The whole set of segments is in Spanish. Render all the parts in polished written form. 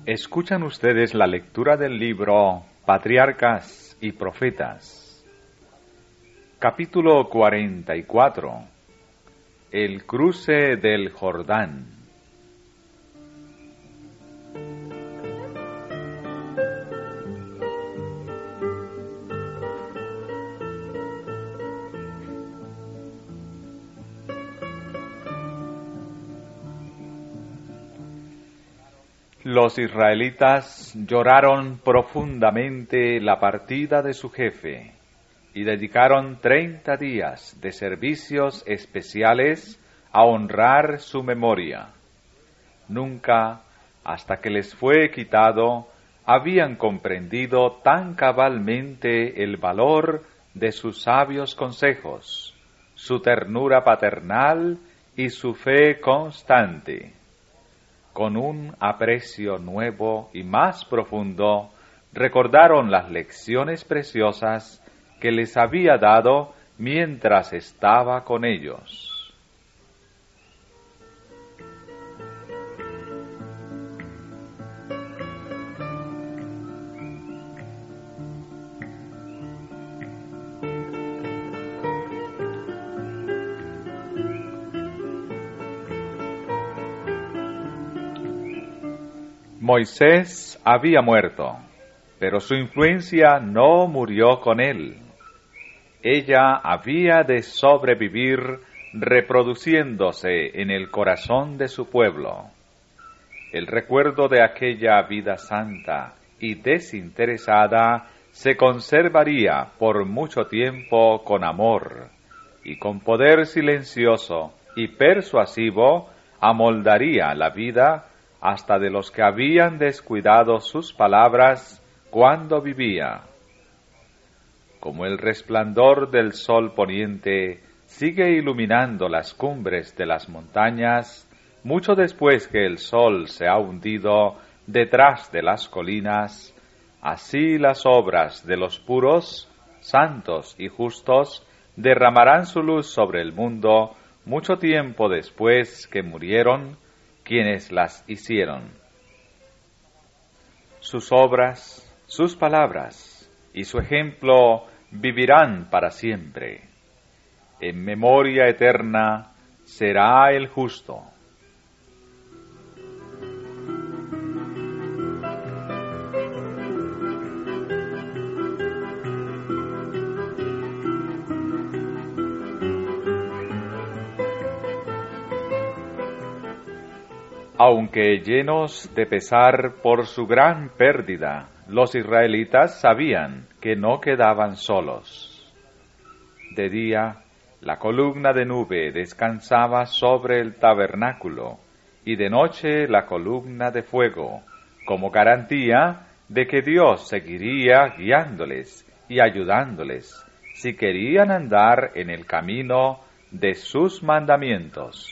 Escuchan ustedes la lectura del libro Patriarcas y Profetas. Capítulo 44. El cruce del Jordán. Los israelitas lloraron profundamente la partida de su jefe y dedicaron 30 días de servicios especiales a honrar su memoria. Nunca, hasta que les fue quitado, habían comprendido tan cabalmente el valor de sus sabios consejos, su ternura paternal y su fe constante. Con un aprecio nuevo y más profundo, recordaron las lecciones preciosas que les había dado mientras estaba con ellos. Moisés había muerto, pero su influencia no murió con él. Ella había de sobrevivir reproduciéndose en el corazón de su pueblo. El recuerdo de aquella vida santa y desinteresada se conservaría por mucho tiempo con amor, y con poder silencioso y persuasivo amoldaría la vida hasta de los que habían descuidado sus palabras cuando vivía. Como el resplandor del sol poniente sigue iluminando las cumbres de las montañas, mucho después que el sol se ha hundido detrás de las colinas, así las obras de los puros, santos y justos derramarán su luz sobre el mundo mucho tiempo después que murieron quienes las hicieron. Sus obras, sus palabras y su ejemplo vivirán para siempre. En memoria eterna será el justo. Aunque llenos de pesar por su gran pérdida, los israelitas sabían que no quedaban solos. De día, la columna de nube descansaba sobre el tabernáculo, y de noche la columna de fuego, como garantía de que Dios seguiría guiándoles y ayudándoles, si querían andar en el camino de sus mandamientos.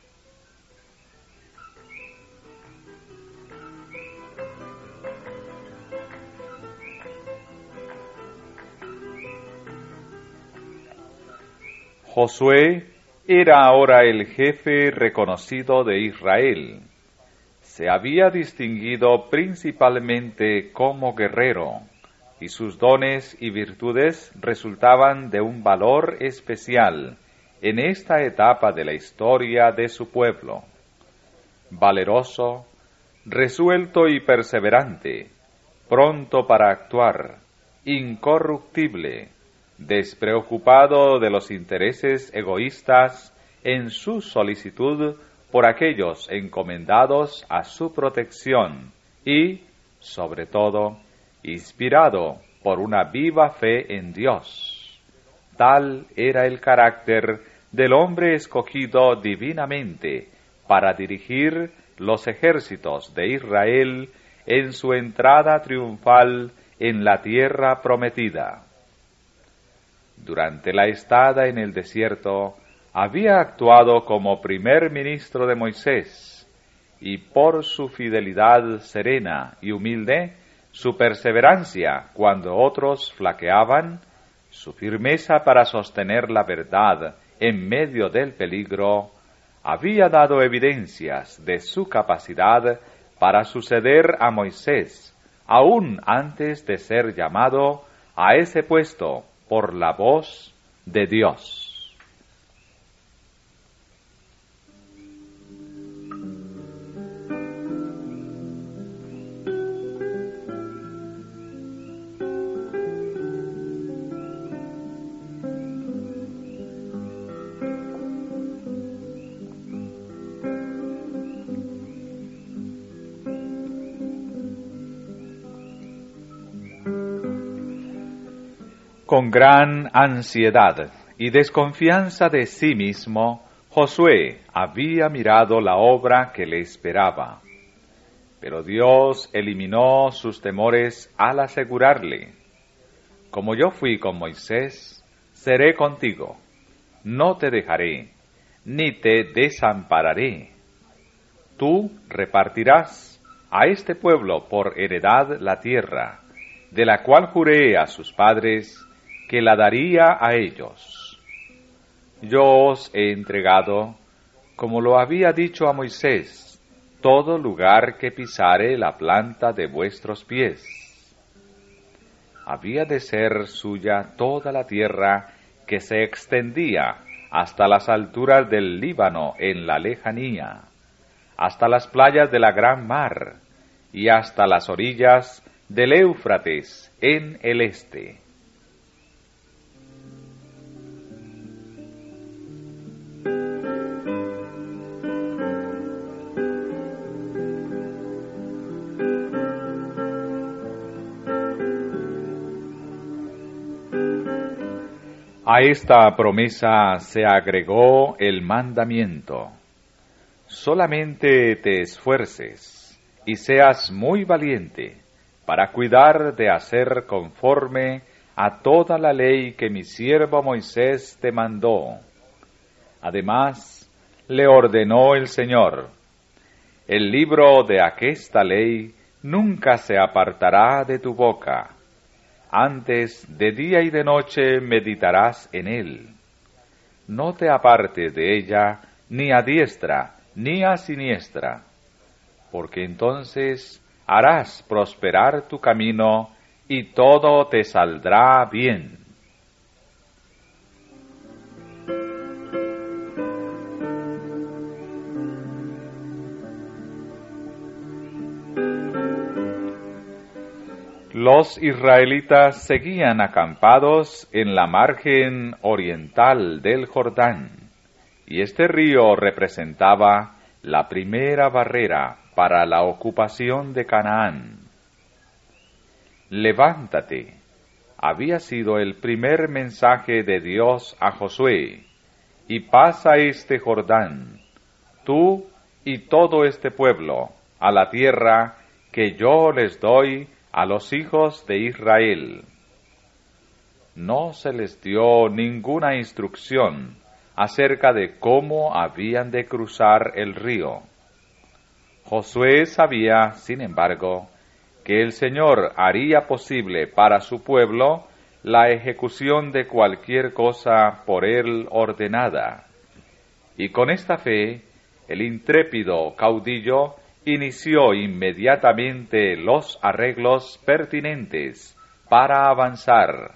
Josué era ahora el jefe reconocido de Israel. Se había distinguido principalmente como guerrero, y sus dones y virtudes resultaban de un valor especial en esta etapa de la historia de su pueblo. Valeroso, resuelto y perseverante, pronto para actuar, incorruptible, despreocupado de los intereses egoístas en su solicitud por aquellos encomendados a su protección y, sobre todo, inspirado por una viva fe en Dios. Tal era el carácter del hombre escogido divinamente para dirigir los ejércitos de Israel en su entrada triunfal en la tierra prometida. Durante la estada en el desierto, había actuado como primer ministro de Moisés, y por su fidelidad serena y humilde, su perseverancia cuando otros flaqueaban, su firmeza para sostener la verdad en medio del peligro, había dado evidencias de su capacidad para suceder a Moisés, aún antes de ser llamado a ese puesto por la voz de Dios. Con gran ansiedad y desconfianza de sí mismo, Josué había mirado la obra que le esperaba. Pero Dios eliminó sus temores al asegurarle: como yo fui con Moisés, seré contigo. No te dejaré, ni te desampararé. Tú repartirás a este pueblo por heredad la tierra, de la cual juré a sus padres que la daría a ellos. Yo os he entregado, como lo había dicho a Moisés, todo lugar que pisare la planta de vuestros pies. Había de ser suya toda la tierra que se extendía hasta las alturas del Líbano en la lejanía, hasta las playas de la gran mar y hasta las orillas del Éufrates en el este. A esta promesa se agregó el mandamiento: solamente te esfuerces y seas muy valiente para cuidar de hacer conforme a toda la ley que mi siervo Moisés te mandó. Además, le ordenó el Señor: el libro de aquesta ley nunca se apartará de tu boca. Antes de día y de noche meditarás en él. No te apartes de ella ni a diestra ni a siniestra, porque entonces harás prosperar tu camino y todo te saldrá bien. Los israelitas seguían acampados en la margen oriental del Jordán, y este río representaba la primera barrera para la ocupación de Canaán. Levántate, había sido el primer mensaje de Dios a Josué, y pasa este Jordán, tú y todo este pueblo, a la tierra que yo les doy a los hijos de Israel. No se les dio ninguna instrucción acerca de cómo habían de cruzar el río. Josué sabía, sin embargo, que el Señor haría posible para su pueblo la ejecución de cualquier cosa por él ordenada. Y con esta fe, el intrépido caudillo inició inmediatamente los arreglos pertinentes para avanzar.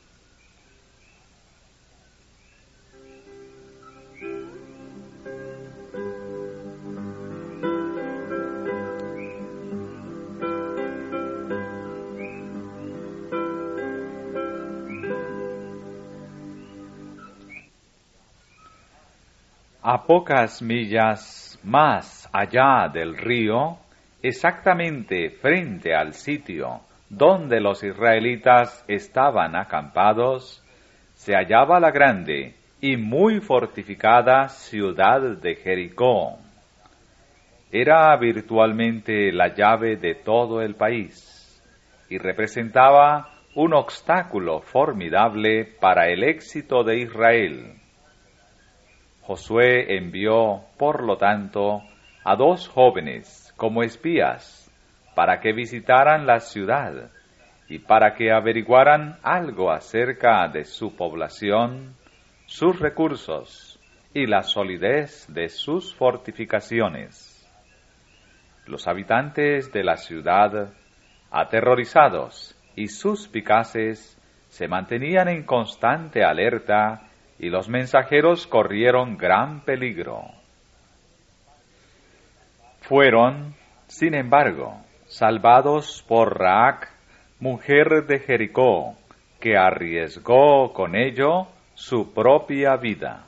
A pocas millas más allá del río, exactamente frente al sitio donde los israelitas estaban acampados, se hallaba la grande y muy fortificada ciudad de Jericó. Era virtualmente la llave de todo el país y representaba un obstáculo formidable para el éxito de Israel. Josué envió, por lo tanto, a 2 jóvenes como espías para que visitaran la ciudad y para que averiguaran algo acerca de su población, sus recursos y la solidez de sus fortificaciones. Los habitantes de la ciudad, aterrorizados y suspicaces, se mantenían en constante alerta y los mensajeros corrieron gran peligro. Fueron, sin embargo, salvados por Raac, mujer de Jericó, que arriesgó con ello su propia vida.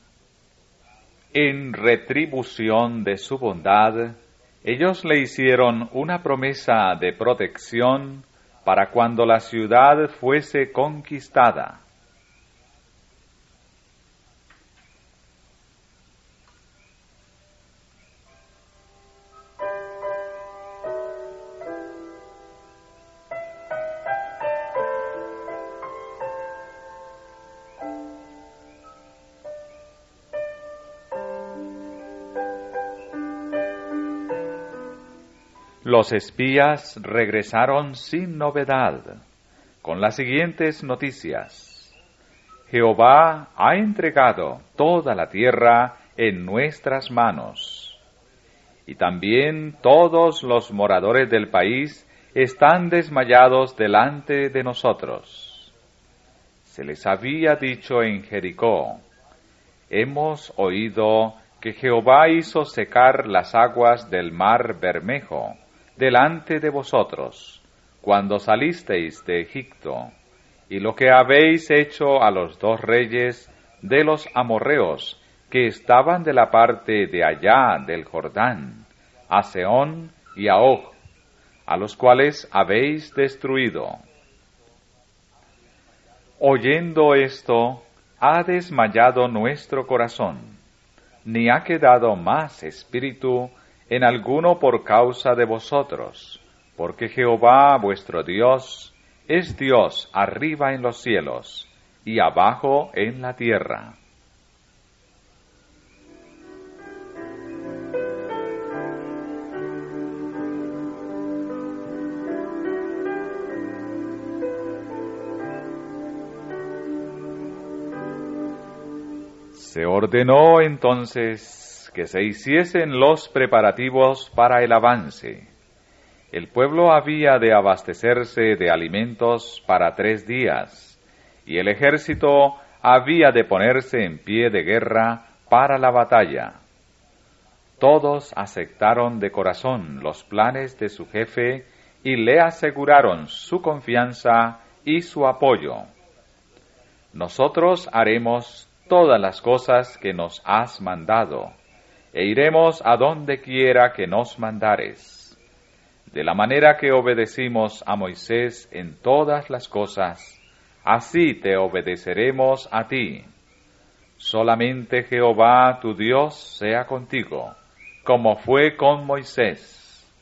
En retribución de su bondad, ellos le hicieron una promesa de protección para cuando la ciudad fuese conquistada. Los espías regresaron sin novedad, con las siguientes noticias. Jehová ha entregado toda la tierra en nuestras manos, y también todos los moradores del país están desmayados delante de nosotros. Se les había dicho en Jericó: hemos oído que Jehová hizo secar las aguas del mar Bermejo delante de vosotros, cuando salisteis de Egipto, y lo que habéis hecho a los dos reyes de los amorreos que estaban de la parte de allá del Jordán, a Sehón y a Og, a los cuales habéis destruido. Oyendo esto, ha desmayado nuestro corazón, ni ha quedado más espíritu en alguno por causa de vosotros, porque Jehová vuestro Dios es Dios arriba en los cielos y abajo en la tierra. Se ordenó entonces que se hiciesen los preparativos para el avance. El pueblo había de abastecerse de alimentos para 3 días, y el ejército había de ponerse en pie de guerra para la batalla. Todos aceptaron de corazón los planes de su jefe y le aseguraron su confianza y su apoyo. Nosotros haremos todas las cosas que nos has mandado, e iremos a donde quiera que nos mandares. De la manera que obedecimos a Moisés en todas las cosas, así te obedeceremos a ti. Solamente Jehová tu Dios sea contigo, como fue con Moisés.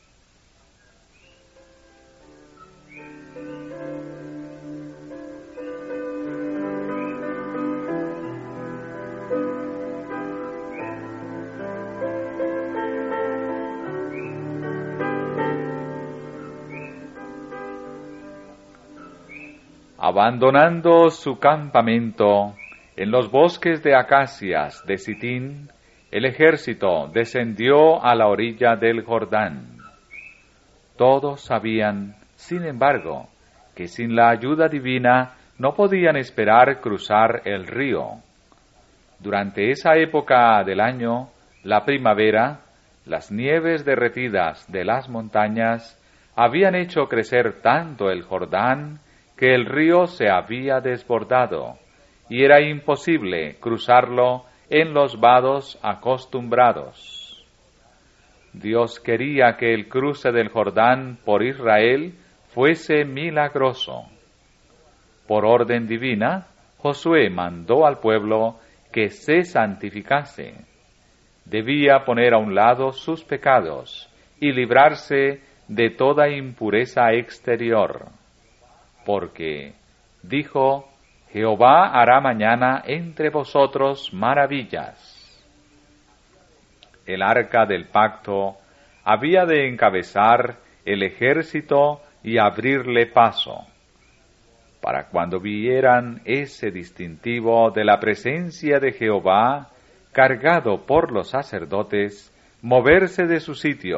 Abandonando su campamento en los bosques de acacias de Sitín, el ejército descendió a la orilla del Jordán. Todos sabían, sin embargo, que sin la ayuda divina no podían esperar cruzar el río. Durante esa época del año, la primavera, las nieves derretidas de las montañas habían hecho crecer tanto el Jordán que el río se había desbordado, y era imposible cruzarlo en los vados acostumbrados. Dios quería que el cruce del Jordán por Israel fuese milagroso. Por orden divina, Josué mandó al pueblo que se santificase. Debía poner a un lado sus pecados y librarse de toda impureza exterior. Porque, dijo, Jehová hará mañana entre vosotros maravillas. El arca del pacto había de encabezar el ejército y abrirle paso. Para cuando vieran ese distintivo de la presencia de Jehová, cargado por los sacerdotes, moverse de su sitio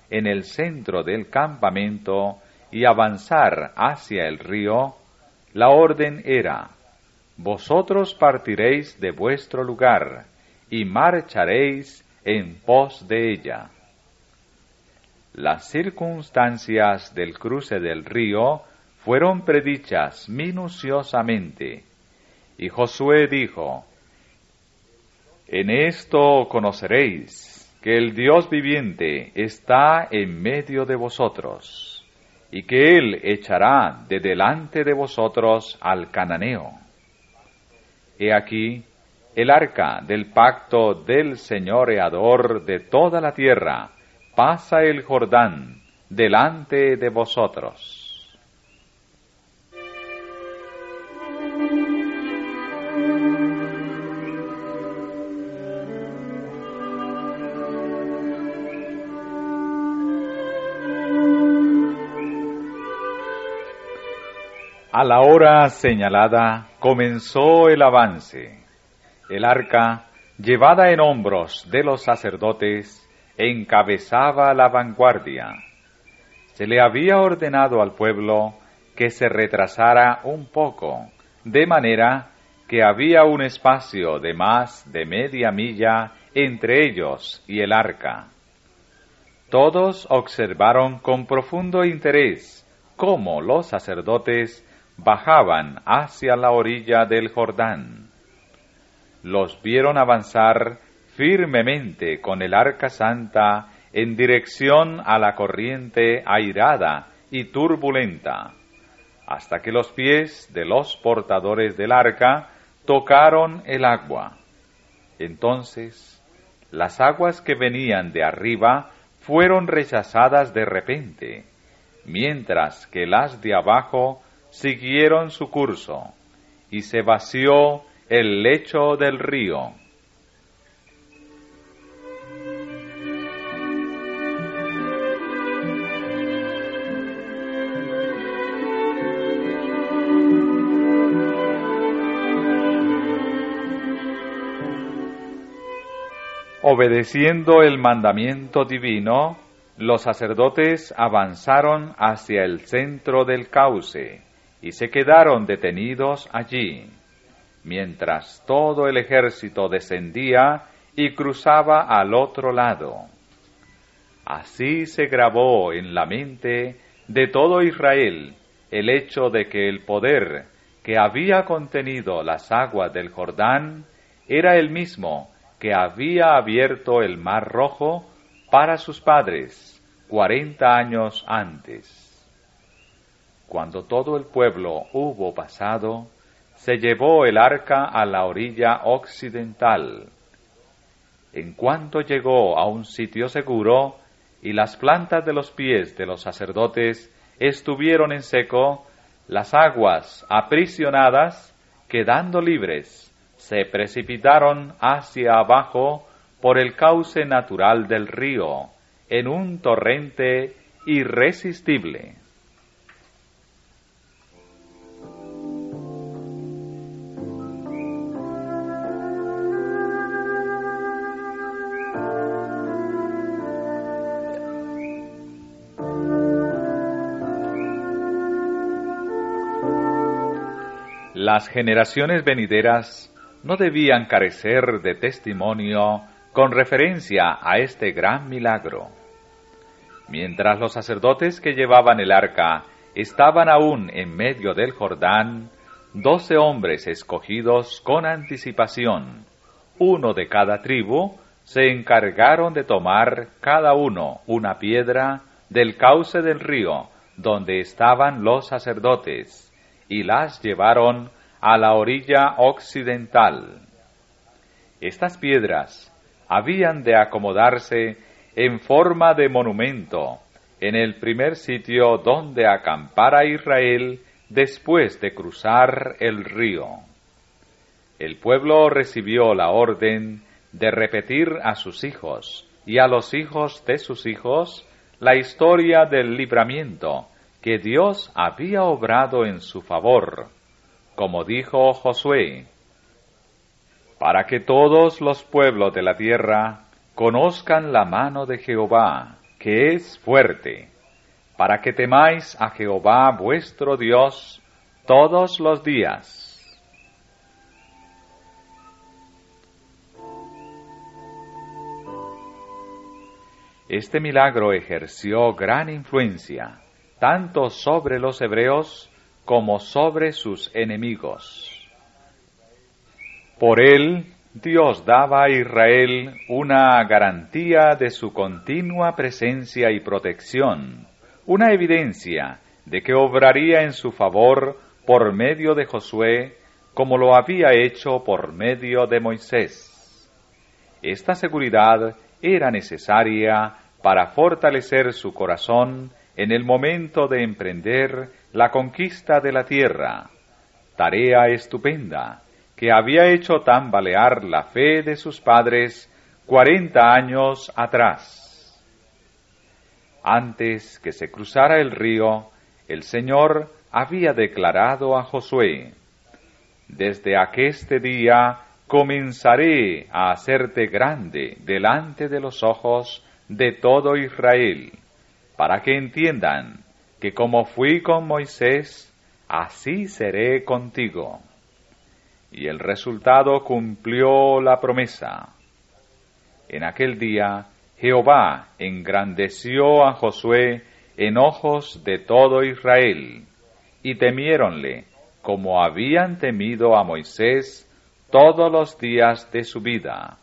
en el centro del campamento y avanzar hacia el río, la orden era: vosotros partiréis de vuestro lugar y marcharéis en pos de ella. Las circunstancias del cruce del río fueron predichas minuciosamente, y Josué dijo: en esto conoceréis que el Dios viviente está en medio de vosotros, y que Él echará de delante de vosotros al cananeo. He aquí, el arca del pacto del señoreador de toda la tierra pasa el Jordán delante de vosotros. A la hora señalada comenzó el avance. El arca, llevada en hombros de los sacerdotes, encabezaba la vanguardia. Se le había ordenado al pueblo que se retrasara un poco, de manera que había un espacio de más de media milla entre ellos y el arca. Todos observaron con profundo interés cómo los sacerdotes bajaban hacia la orilla del Jordán. Los vieron avanzar firmemente con el arca santa en dirección a la corriente airada y turbulenta, hasta que los pies de los portadores del arca tocaron el agua. Entonces, las aguas que venían de arriba fueron rechazadas de repente, mientras que las de abajo siguieron su curso, y se vació el lecho del río. Obedeciendo el mandamiento divino, los sacerdotes avanzaron hacia el centro del cauce y se quedaron detenidos allí, mientras todo el ejército descendía y cruzaba al otro lado. Así se grabó en la mente de todo Israel el hecho de que el poder que había contenido las aguas del Jordán era el mismo que había abierto el Mar Rojo para sus padres 40 años antes. Cuando todo el pueblo hubo pasado, se llevó el arca a la orilla occidental. En cuanto llegó a un sitio seguro y las plantas de los pies de los sacerdotes estuvieron en seco, las aguas aprisionadas, quedando libres, se precipitaron hacia abajo por el cauce natural del río, en un torrente irresistible. Las generaciones venideras no debían carecer de testimonio con referencia a este gran milagro. Mientras los sacerdotes que llevaban el arca estaban aún en medio del Jordán, 12 hombres escogidos con anticipación, uno de cada tribu, se encargaron de tomar cada uno una piedra del cauce del río donde estaban los sacerdotes, y las llevaron a la orilla occidental. Estas piedras habían de acomodarse en forma de monumento en el primer sitio donde acampara Israel después de cruzar el río. El pueblo recibió la orden de repetir a sus hijos y a los hijos de sus hijos la historia del libramiento que Dios había obrado en su favor, como dijo Josué, para que todos los pueblos de la tierra conozcan la mano de Jehová, que es fuerte, para que temáis a Jehová vuestro Dios todos los días. Este milagro ejerció gran influencia, tanto sobre los hebreos como sobre sus enemigos. Por él, Dios daba a Israel una garantía de su continua presencia y protección, una evidencia de que obraría en su favor por medio de Josué, como lo había hecho por medio de Moisés. Esta seguridad era necesaria para fortalecer su corazón en el momento de emprender la conquista de la tierra, tarea estupenda que había hecho tambalear la fe de sus padres 40 años atrás. Antes que se cruzara el río, el Señor había declarado a Josué: «Desde aqueste día comenzaré a hacerte grande delante de los ojos de todo Israel, para que entiendan que como fui con Moisés, así seré contigo». Y el resultado cumplió la promesa. En aquel día, Jehová engrandeció a Josué en ojos de todo Israel, y temiéronle como habían temido a Moisés todos los días de su vida.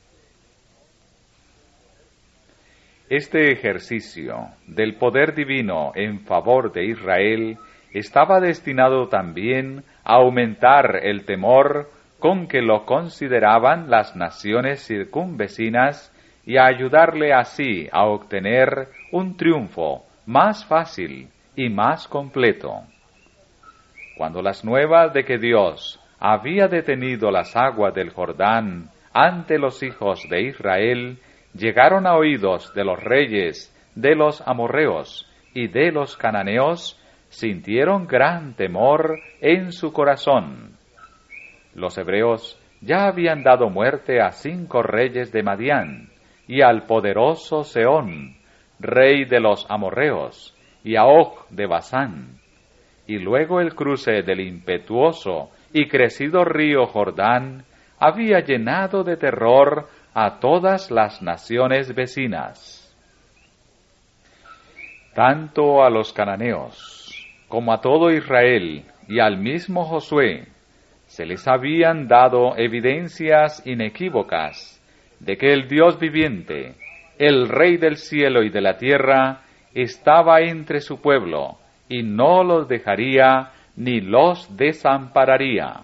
Este ejercicio del poder divino en favor de Israel estaba destinado también a aumentar el temor con que lo consideraban las naciones circunvecinas y a ayudarle así a obtener un triunfo más fácil y más completo. Cuando las nuevas de que Dios había detenido las aguas del Jordán ante los hijos de Israel llegaron a oídos de los reyes de los amorreos y de los cananeos, sintieron gran temor en su corazón. Los hebreos ya habían dado muerte a 5 reyes de Madián, y al poderoso Sehón, rey de los amorreos, y a Og de Basán. Y luego el cruce del impetuoso y crecido río Jordán había llenado de terror a todas las naciones vecinas. Tanto a los cananeos como a todo Israel y al mismo Josué se les habían dado evidencias inequívocas de que el Dios viviente, el Rey del cielo y de la tierra, estaba entre su pueblo y no los dejaría ni los desampararía.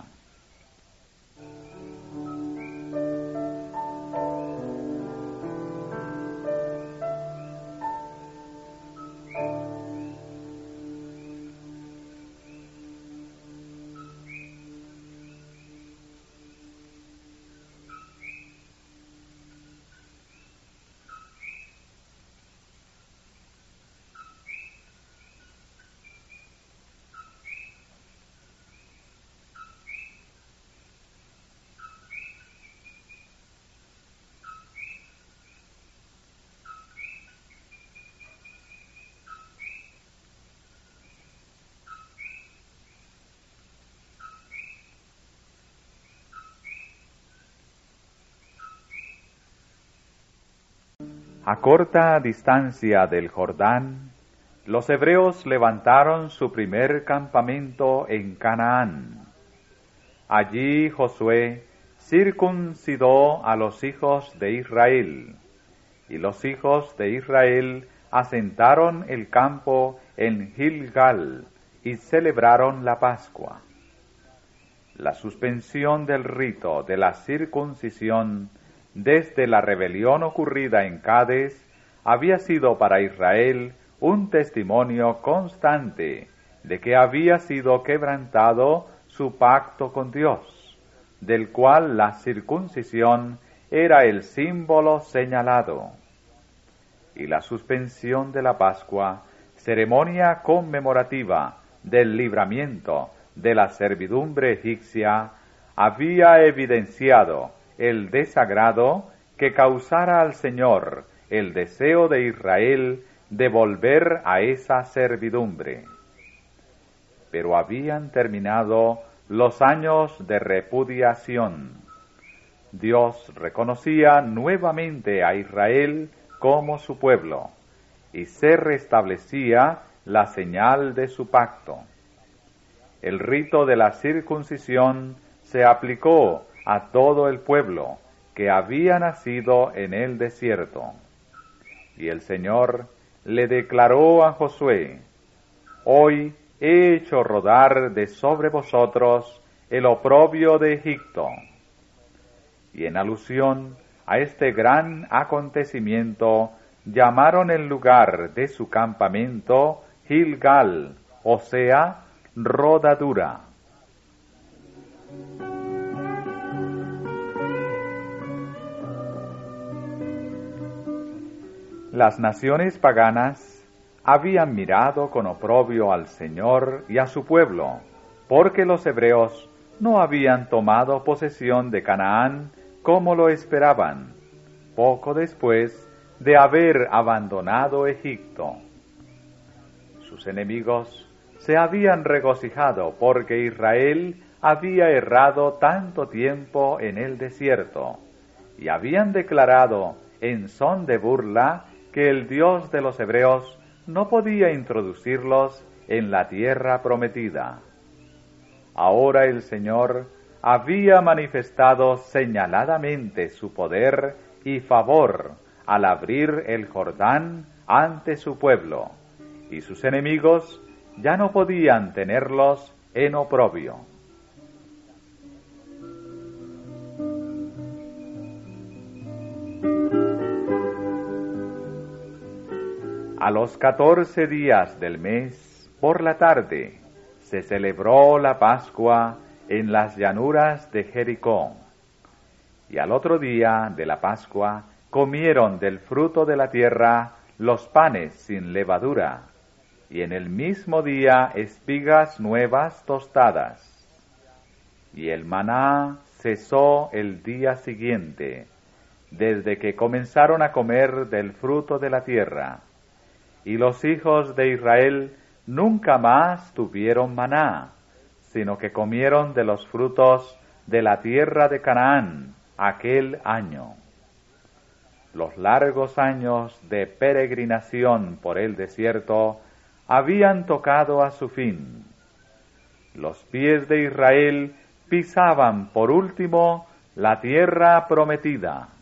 A corta distancia del Jordán, los hebreos levantaron su primer campamento en Canaán. Allí Josué circuncidó a los hijos de Israel, y los hijos de Israel asentaron el campo en Gilgal y celebraron la Pascua. La suspensión del rito de la circuncisión desde la rebelión ocurrida en Cades había sido para Israel un testimonio constante de que había sido quebrantado su pacto con Dios, del cual la circuncisión era el símbolo señalado. Y la suspensión de la Pascua, ceremonia conmemorativa del libramiento de la servidumbre egipcia, había evidenciado el desagrado que causara al Señor el deseo de Israel de volver a esa servidumbre. Pero habían terminado los años de repudiación. Dios reconocía nuevamente a Israel como su pueblo, y se restablecía la señal de su pacto. El rito de la circuncisión se aplicó a todo el pueblo que había nacido en el desierto. Y el Señor le declaró a Josué: «Hoy he hecho rodar de sobre vosotros el oprobio de Egipto». Y en alusión a este gran acontecimiento, llamaron el lugar de su campamento Gilgal, o sea, rodadura. Las naciones paganas habían mirado con oprobio al Señor y a su pueblo, porque los hebreos no habían tomado posesión de Canaán como lo esperaban, poco después de haber abandonado Egipto. Sus enemigos se habían regocijado porque Israel había errado tanto tiempo en el desierto, y habían declarado en son de burla que el Dios de los hebreos no podía introducirlos en la tierra prometida. Ahora el Señor había manifestado señaladamente su poder y favor al abrir el Jordán ante su pueblo, y sus enemigos ya no podían tenerlos en oprobio. A los 14 días del mes, por la tarde, se celebró la Pascua en las llanuras de Jericó. Y al otro día de la Pascua comieron del fruto de la tierra los panes sin levadura, y en el mismo día espigas nuevas tostadas. Y el maná cesó el día siguiente, desde que comenzaron a comer del fruto de la tierra. Y los hijos de Israel nunca más tuvieron maná, sino que comieron de los frutos de la tierra de Canaán aquel año. Los largos años de peregrinación por el desierto habían tocado a su fin. Los pies de Israel pisaban por último la tierra prometida.